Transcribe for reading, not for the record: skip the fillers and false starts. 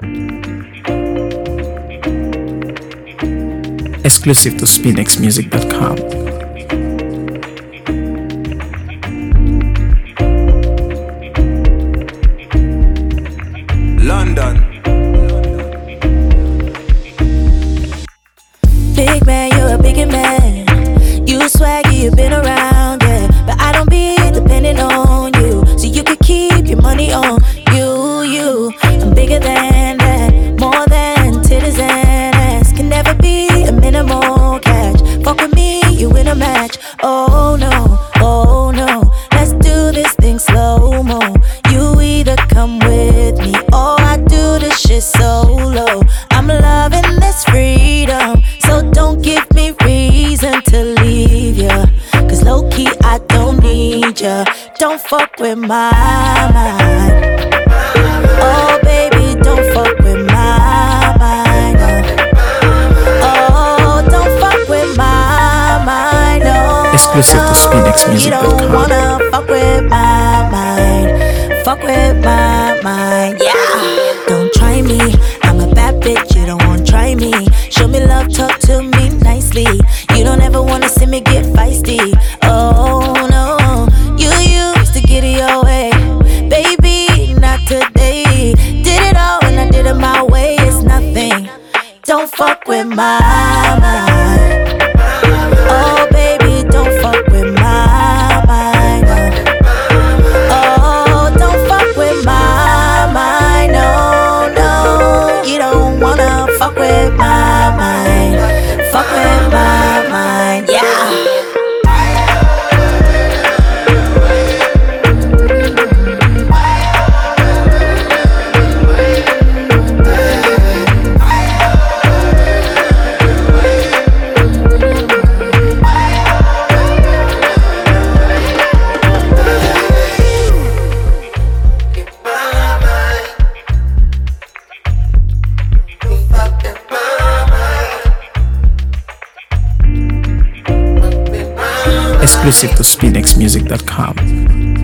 Exclusive to SpinXmusic.com. London. Big man, you're a bigger man. You swaggy, you've been around, yeah. But I don't be dependent on you, so you could keep your money on you. I'm bigger than that, more than titties and ass. Can never be a minimal catch. Fuck with me, you win a match. Oh no, let's do this thing slow-mo. You either come with me or I do this shit solo. I'm loving this freedom, so don't give me reason to leave ya. Cause low-key I don't need ya. Don't fuck with my mind. Oh baby, don't fuck with my mind. Oh, don't fuck with my mind. No, Exclusive to SpinXmusic.com. you don't wanna fuck with my mind. Fuck with my mind, yeah. Don't try me, I'm a bad bitch, you don't wanna try me. Show me love, talk to me nicely. You don't ever wanna see me get feisty. Oh no, you used to get it your way. Baby, not today. Did it all and I did it my way, it's nothing. Don't fuck with my mind. Oh baby, don't fuck with my mind. Oh, don't fuck with my mind. No, you don't wanna fuck with my mind. Fuck with my mind, yeah. Exclusive to SpinXmusic.com.